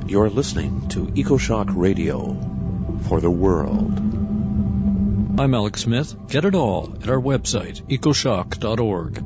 You're listening to EcoShock Radio for the world. I'm Alex Smith. Get it all at our website, ecoshock.org.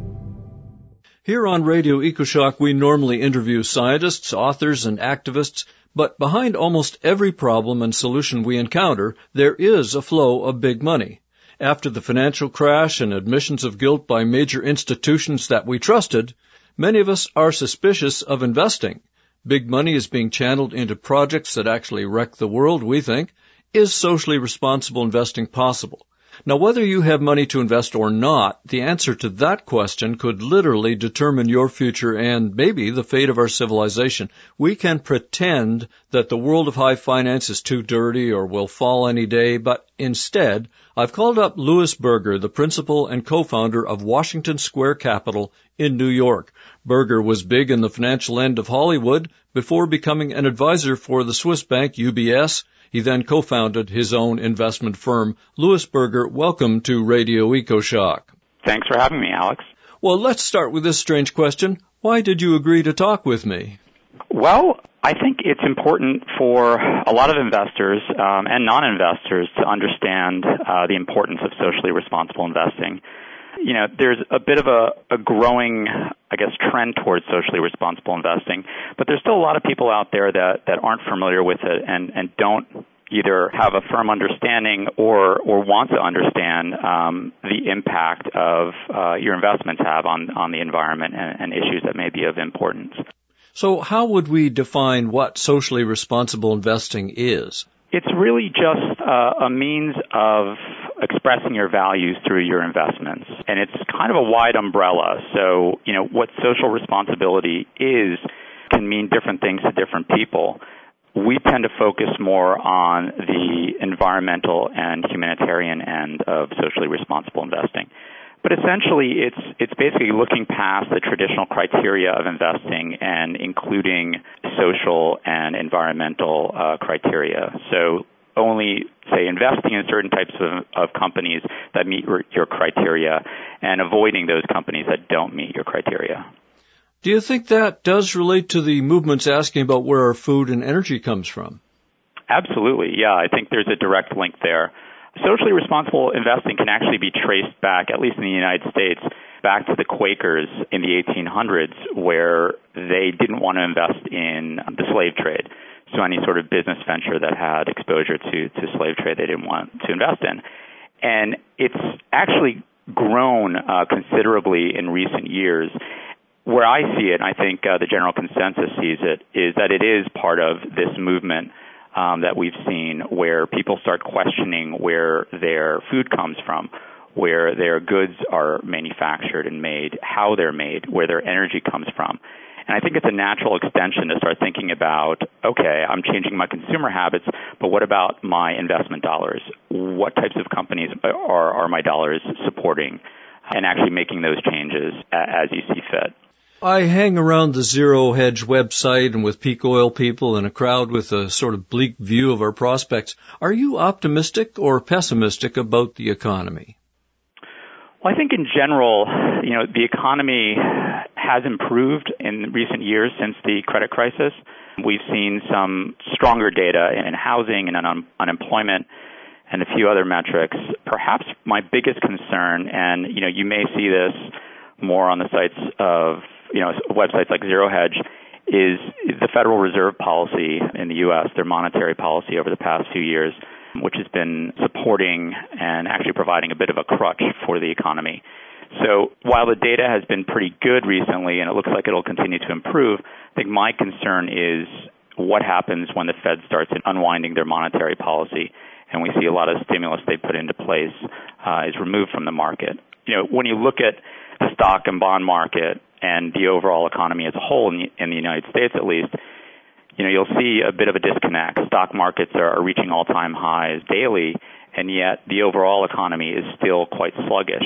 Here on Radio EcoShock, we normally interview scientists, authors, and activists, but behind almost every problem and solution we encounter, there is a flow of big money. After the financial crash and admissions of guilt by major institutions that we trusted, many of us are suspicious of investing. Big money is being channeled into projects that actually wreck the world, we think. Is socially responsible investing possible? Now, whether you have money to invest or not, the answer to that question could literally determine your future and maybe the fate of our civilization. We can pretend that the world of high finance is too dirty or will fall any day, but instead, I've called up Louis Berger, the principal and co-founder of Washington Square Capital in New York. Berger was big in the financial end of Hollywood before becoming an advisor for the Swiss bank UBS. He then co-founded his own investment firm. Louis Berger, welcome to Radio EcoShock. Thanks for having me, Alex. Well, let's start with this strange question. Why did you agree to talk with me? Well, I think it's important for a lot of investors and non-investors to understand the importance of socially responsible investing. You know, there's a bit of a growing, trend towards socially responsible investing, but there's still a lot of people out there that aren't familiar with it and don't either have a firm understanding or want to understand the impact of your investments have on the environment and issues that may be of importance. So how would we define what socially responsible investing is? It's really just a means of expressing your values through your investments. And it's kind of a wide umbrella. So, what social responsibility is can mean different things to different people. We tend to focus more on the environmental and humanitarian end of socially responsible investing. But essentially, it's basically looking past the traditional criteria of investing and including social and environmental criteria. So only, say, investing in certain types of companies that meet your criteria and avoiding those companies that don't meet your criteria. Do you think that does relate to the movements asking about where our food and energy comes from? Absolutely, yeah. I think there's a direct link there. Socially responsible investing can actually be traced back, at least in the United States, back to the Quakers in the 1800s, where they didn't want to invest in the slave trade. So any sort of business venture that had exposure to slave trade, they didn't want to invest in. And it's actually grown considerably in recent years. Where I see it, and I think the general consensus sees it, is that it is part of this movement that we've seen where people start questioning where their food comes from, where their goods are manufactured and made, how they're made, where their energy comes from. And I think it's a natural extension to start thinking about, okay, I'm changing my consumer habits, but what about my investment dollars? What types of companies are my dollars supporting? And actually making those changes as you see fit. I hang around the Zero Hedge website and with peak oil people in a crowd with a sort of bleak view of our prospects. Are you optimistic or pessimistic about the economy? Well, I think in general, the economy has improved in recent years since the credit crisis. We've seen some stronger data in housing and unemployment and a few other metrics. Perhaps my biggest concern, and you may see this more on the sites of websites like Zero Hedge, is the Federal Reserve policy in the U.S., their monetary policy over the past few years, which has been supporting and actually providing a bit of a crutch for the economy. So while the data has been pretty good recently and it looks like it'll continue to improve, I think my concern is what happens when the Fed starts unwinding their monetary policy and we see a lot of stimulus they put into place is removed from the market. When you look at the stock and bond market and the overall economy as a whole in the United States at least, you'll see a bit of a disconnect. Stock markets are reaching all-time highs daily, and yet the overall economy is still quite sluggish.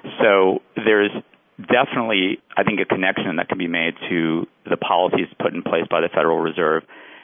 So there's definitely, I think, a connection that can be made to the policies put in place by the Federal Reserve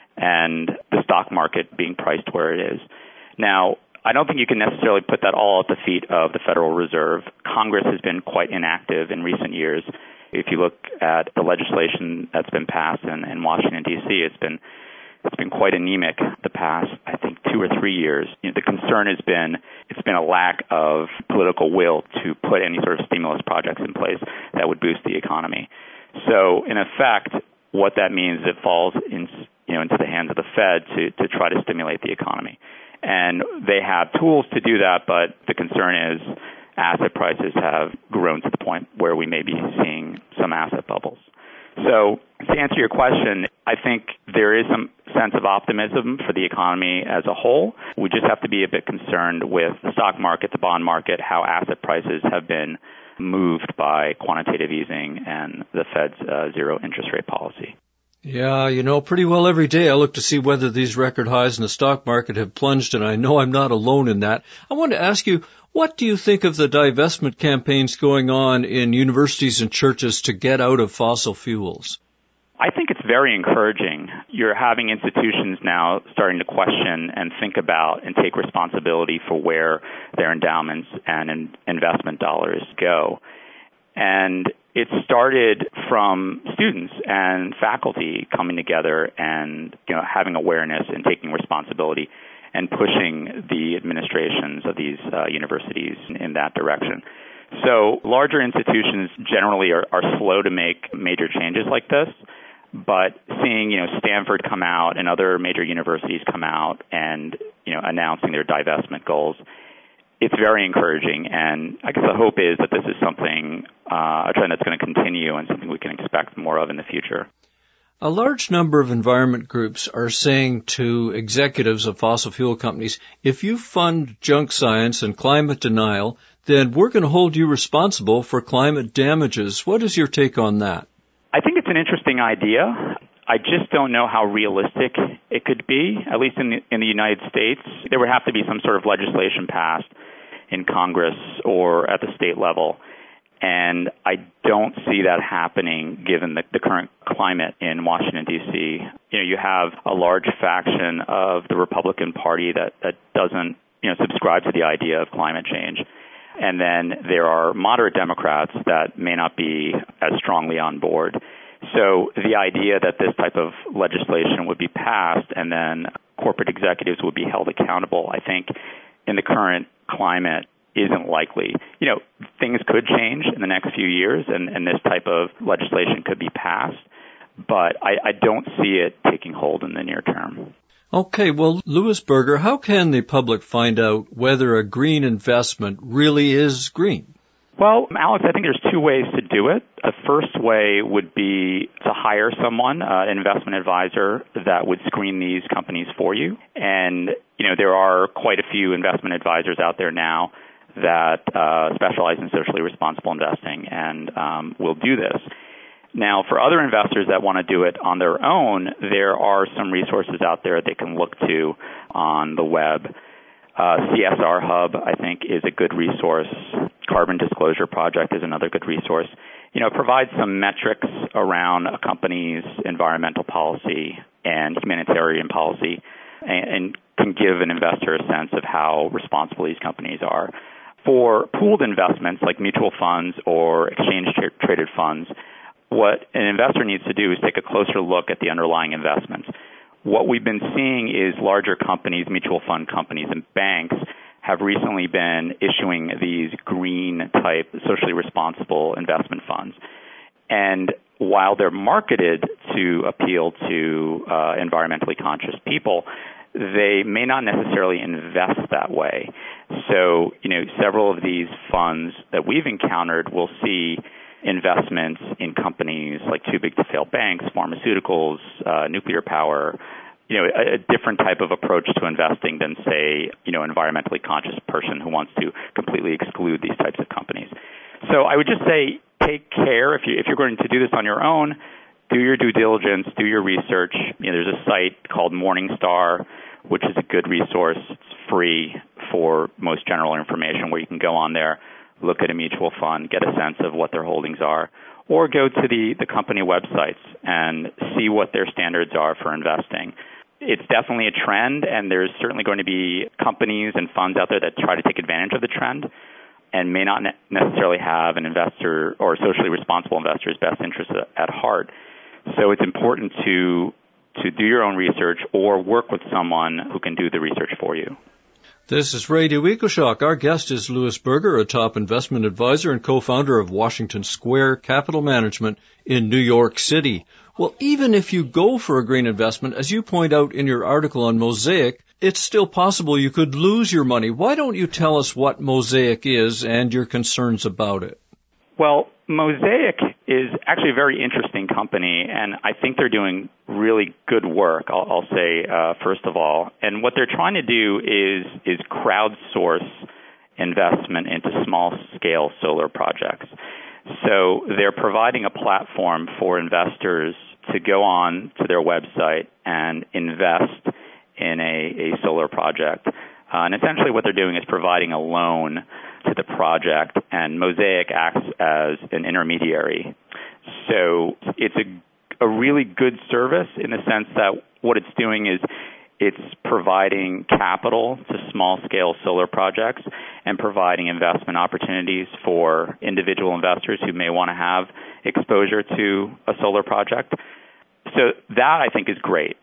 and the stock market being priced where it is. Now, I don't think you can necessarily put that all at the feet of the Federal Reserve. Congress has been quite inactive in recent years. If you look at the legislation that's been passed in Washington, D.C., it's been it's been quite anemic the past, I think, 2 or 3 years. The concern has been it's been a lack of political will to put any sort of stimulus projects in place that would boost the economy. So, in effect, what that means is it falls into the hands of the Fed to try to stimulate the economy. And they have tools to do that, but the concern is asset prices have grown to the point where we may be seeing some asset bubbles. So to answer your question, I think there is some sense of optimism for the economy as a whole. We just have to be a bit concerned with the stock market, the bond market, how asset prices have been moved by quantitative easing and the Fed's zero interest rate policy. Yeah, pretty well every day I look to see whether these record highs in the stock market have plunged, and I know I'm not alone in that. I want to ask you, what do you think of the divestment campaigns going on in universities and churches to get out of fossil fuels? I think it's very encouraging. You're having institutions now starting to question and think about and take responsibility for where their endowments and investment dollars go. And it started from students and faculty coming together and having awareness and taking responsibility and pushing the administrations of these universities in that direction. So larger institutions generally are slow to make major changes like this, but seeing Stanford come out and other major universities come out and announcing their divestment goals, it's very encouraging, and I guess the hope is that this is something, a trend that's going to continue and something we can expect more of in the future. A large number of environment groups are saying to executives of fossil fuel companies, if you fund junk science and climate denial, then we're going to hold you responsible for climate damages. What is your take on that? I think it's an interesting idea. I just don't know how realistic it could be, at least in the United States. There would have to be some sort of legislation passed in Congress or at the state level. And I don't see that happening given the current climate in Washington, D.C. You have a large faction of the Republican Party that doesn't subscribe to the idea of climate change. And then there are moderate Democrats that may not be as strongly on board. So the idea that this type of legislation would be passed and then corporate executives would be held accountable, I think, in the current climate isn't likely. Things could change in the next few years, and this type of legislation could be passed, but I don't see it taking hold in the near term. Okay, well, Louis Berger, how can the public find out whether a green investment really is green? Well, Alex, I think there's 2 ways to do it. The first way would be to hire someone, an investment advisor, that would screen these companies for you. And, there are quite a few investment advisors out there now that specialize in socially responsible investing and will do this. Now, for other investors that want to do it on their own, there are some resources out there they can look to on the web. CSR Hub, I think, is a good resource. Carbon Disclosure Project is another good resource. It provides some metrics around a company's environmental policy and humanitarian policy and can give an investor a sense of how responsible these companies are. For pooled investments like mutual funds or exchange-traded funds, what an investor needs to do is take a closer look at the underlying investments. What we've been seeing is larger companies, mutual fund companies, and banks have recently been issuing these green-type, socially responsible investment funds. And while they're marketed to appeal to environmentally conscious people, they may not necessarily invest that way. So, several of these funds that we've encountered will see investments in companies like too-big-to-fail banks, pharmaceuticals, nuclear power, a different type of approach to investing than, say, environmentally conscious person who wants to completely exclude these types of companies. So I would just say take care if you're going to do this on your own. Do your due diligence, do your research. There's a site called Morningstar, which is a good resource. It's free for most general information where you can go on there, look at a mutual fund, get a sense of what their holdings are, or go to the company websites and see what their standards are for investing. It's definitely a trend, and there's certainly going to be companies and funds out there that try to take advantage of the trend and may not necessarily have an investor or socially responsible investor's best interest at heart. So it's important to to do your own research or work with someone who can do the research for you. This is Radio EcoShock. Our guest is Louis Berger, a top investment advisor and co-founder of Washington Square Capital Management in New York City. Well, even if you go for a green investment, as you point out in your article on Mosaic, it's still possible you could lose your money. Why don't you tell us what Mosaic is and your concerns about it? Well, Mosaic is actually a very interesting company, and I think they're doing really good work, I'll say, first of all. And what they're trying to do is crowdsource investment into small-scale solar projects. So they're providing a platform for investors to go on to their website and invest in a solar project. And essentially what they're doing is providing a loan to the project, and Mosaic acts as an intermediary. So it's a really good service in the sense that what it's doing is it's providing capital to small-scale solar projects and providing investment opportunities for individual investors who may want to have exposure to a solar project. So that, I think, is great.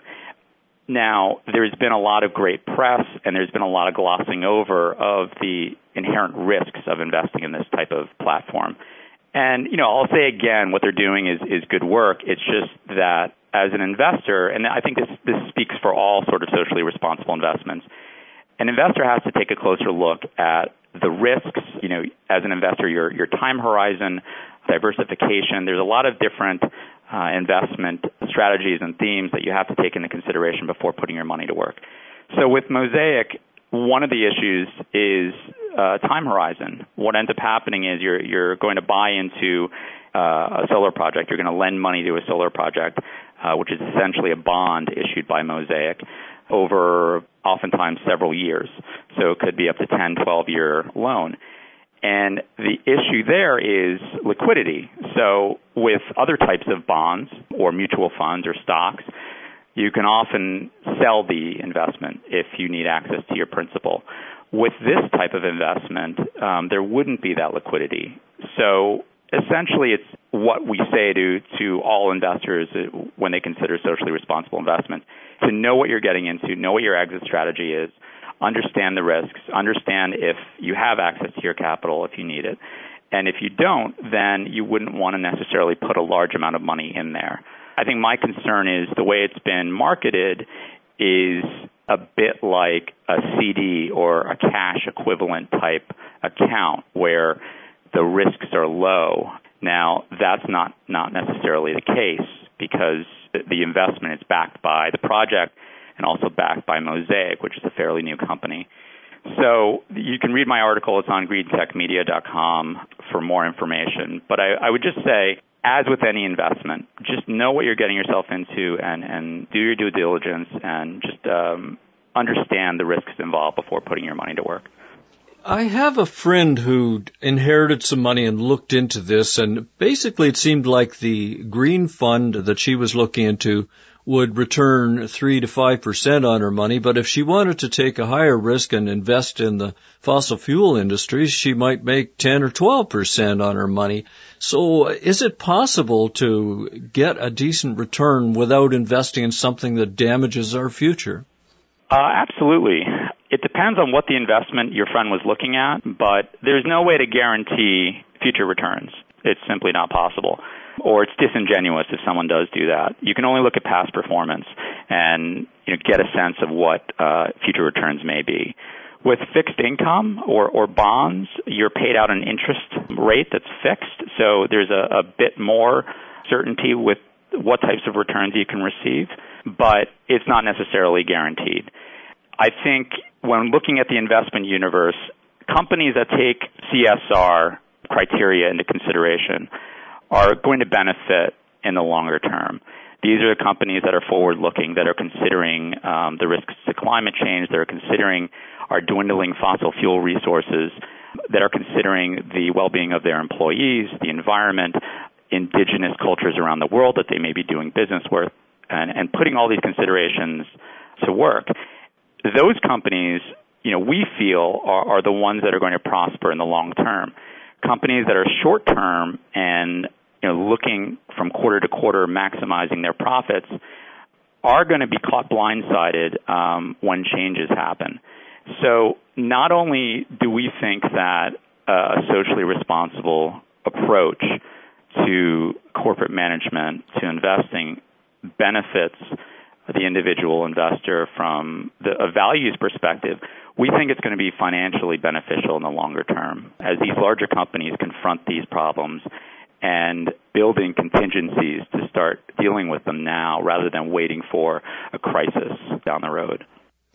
Now, there's been a lot of great press, and there's been a lot of glossing over of the inherent risks of investing in this type of platform. And, I'll say again, what they're doing is good work. It's just that as an investor, and I think this speaks for all sort of socially responsible investments, an investor has to take a closer look at the risks, as an investor, your time horizon, diversification. There's a lot of different investment strategies and themes that you have to take into consideration before putting your money to work. So with Mosaic, one of the issues is time horizon. What ends up happening is you're going to buy into a solar project. You're going to lend money to a solar project, which is essentially a bond issued by Mosaic over oftentimes several years. So it could be up to 10, 12-year loan. And the issue there is liquidity. So with other types of bonds or mutual funds or stocks, you can often sell the investment if you need access to your principal. With this type of investment, there wouldn't be that liquidity. So essentially it's what we say to all investors when they consider socially responsible investments, to know what you're getting into, know what your exit strategy is, understand the risks, understand if you have access to your capital if you need it. And if you don't, then you wouldn't want to necessarily put a large amount of money in there. I think my concern is the way it's been marketed is a bit like a CD or a cash equivalent type account where the risks are low. Now, that's not necessarily the case because the investment is backed by the project and also backed by Mosaic, which is a fairly new company. So you can read my article. It's on greentechmedia.com for more information. But I would just say, as with any investment, just know what you're getting yourself into and do your due diligence and just understand the risks involved before putting your money to work. I have a friend who inherited some money and looked into this, and basically it seemed like the green fund that she was looking into would return 3 to 5% on her money, but if she wanted to take a higher risk and invest in the fossil fuel industry, she might make 10 or 12% on her money. So is it possible to get a decent return without investing in something that damages our future? Absolutely. It depends on what the investment your friend was looking at, but there's no way to guarantee future returns. It's simply not possible. Or it's disingenuous if someone does do that. You can only look at past performance and get a sense of what future returns may be. With fixed income or bonds, you're paid out an interest rate that's fixed, so there's a bit more certainty with what types of returns you can receive, but it's not necessarily guaranteed. I think when looking at the investment universe, companies that take CSR criteria into consideration are going to benefit in the longer term. These are the companies that are forward-looking, that are considering the risks to climate change, that are considering our dwindling fossil fuel resources, that are considering the well-being of their employees, the environment, indigenous cultures around the world that they may be doing business with, and putting all these considerations to work. Those companies, we feel are the ones that are going to prosper in the long term. Companies that are short-term and looking from quarter to quarter, maximizing their profits, are going to be caught blindsided when changes happen. So not only do we think that a socially responsible approach to corporate management, to investing, benefits the individual investor from a values perspective, we think it's going to be financially beneficial in the longer term as these larger companies confront these problems and building contingencies to start dealing with them now rather than waiting for a crisis down the road.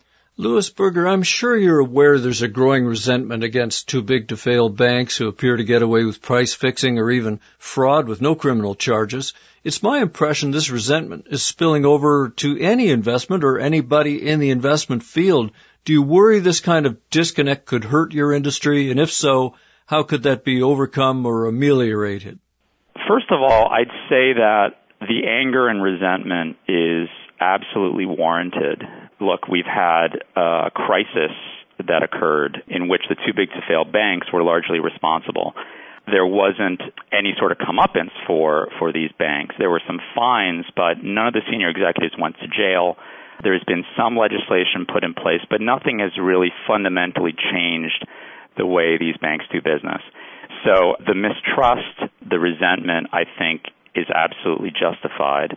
Louis Berger, I'm sure you're aware there's a growing resentment against too-big-to-fail banks who appear to get away with price fixing or even fraud with no criminal charges. It's my impression this resentment is spilling over to any investment or anybody in the investment field. Do you worry this kind of disconnect could hurt your industry? And if so, how could that be overcome or ameliorated? First of all, I'd say that the anger and resentment is absolutely warranted. Look, we've had a crisis that occurred in which the too-big-to-fail banks were largely responsible. There wasn't any sort of comeuppance for these banks. There were some fines, but none of the senior executives went to jail. There's been some legislation put in place, but nothing has really fundamentally changed the way these banks do business. So the mistrust, the resentment, I think, is absolutely justified.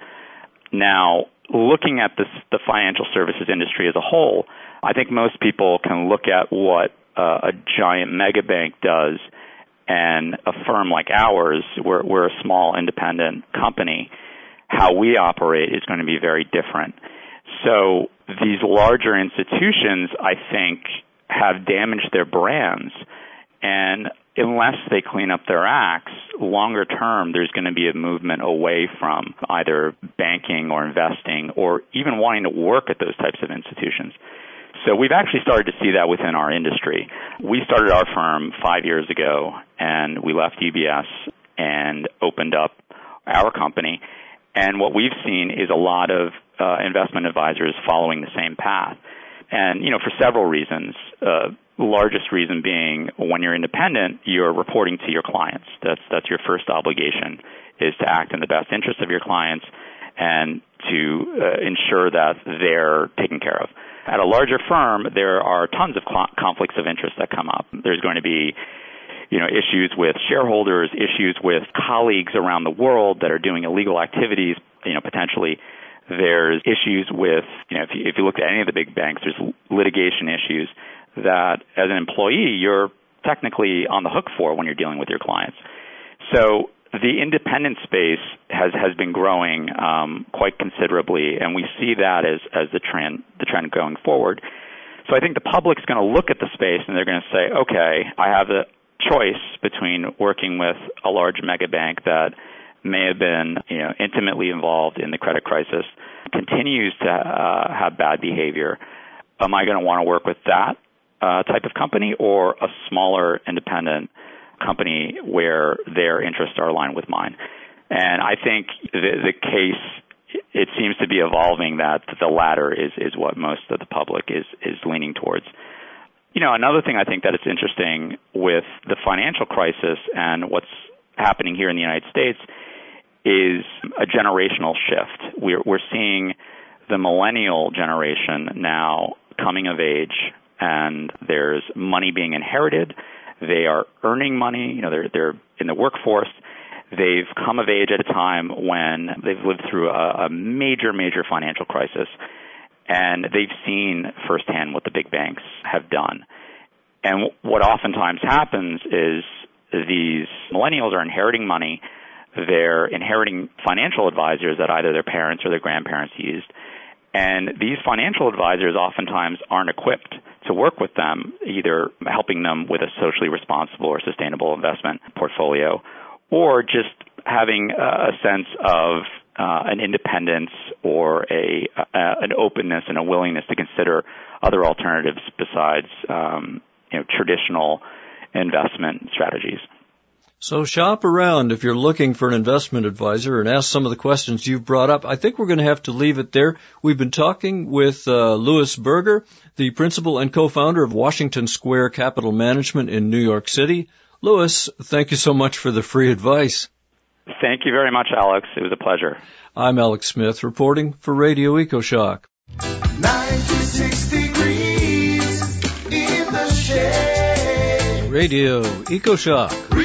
Now, looking at the financial services industry as a whole, I think most people can look at what a giant mega bank does, and a firm like ours, we're a small independent company, how we operate is going to be very different. So these larger institutions, I think, have damaged their brands, and unless they clean up their acts, longer term, there's going to be a movement away from either banking or investing or even wanting to work at those types of institutions. So we've actually started to see that within our industry. We started our firm 5 years ago, and we left UBS and opened up our company. And what we've seen is a lot of investment advisors following the same path. And, for several reasons. Largest reason being when you're independent, you're reporting to your clients. That's your first obligation, is to act in the best interest of your clients and to ensure that they're taken care of. At a larger firm, there are tons of conflicts of interest that come up. There's going to be issues with shareholders, issues with colleagues around the world that are doing illegal activities, potentially. There's issues with, if you look at any of the big banks, there's litigation issues that as an employee you're technically on the hook for when you're dealing with your clients. So the independent space has been growing quite considerably, and we see that as the trend going forward. So I think the public's going to look at the space and they're going to say, okay, I have the choice between working with a large mega bank that may have been intimately involved in the credit crisis, continues to have bad behavior. Am I going to want to work with that type of company or a smaller independent company where their interests are aligned with mine? And I think the case, it seems to be evolving that the latter is what most of the public is leaning towards. Another thing I think that it's interesting with the financial crisis and what's happening here in the United States is a generational shift. We're seeing the millennial generation now coming of age, and there's money being inherited. They are earning money. They're in the workforce. They've come of age at a time when they've lived through a major, major financial crisis, and they've seen firsthand what the big banks have done. And what oftentimes happens is these millennials are inheriting money. They're inheriting financial advisors that either their parents or their grandparents used. And these financial advisors oftentimes aren't equipped to work with them, either helping them with a socially responsible or sustainable investment portfolio, or just having a sense of an independence or an openness and a willingness to consider other alternatives besides traditional investment strategies. So shop around if you're looking for an investment advisor and ask some of the questions you've brought up. I think we're going to have to leave it there. We've been talking with Louis Berger, the principal and co-founder of Washington Square Capital Management in New York City. Louis, thank you so much for the free advice. Thank you very much, Alex. It was a pleasure. I'm Alex Smith, reporting for Radio EcoShock. 96 degrees in the shade. Radio EcoShock.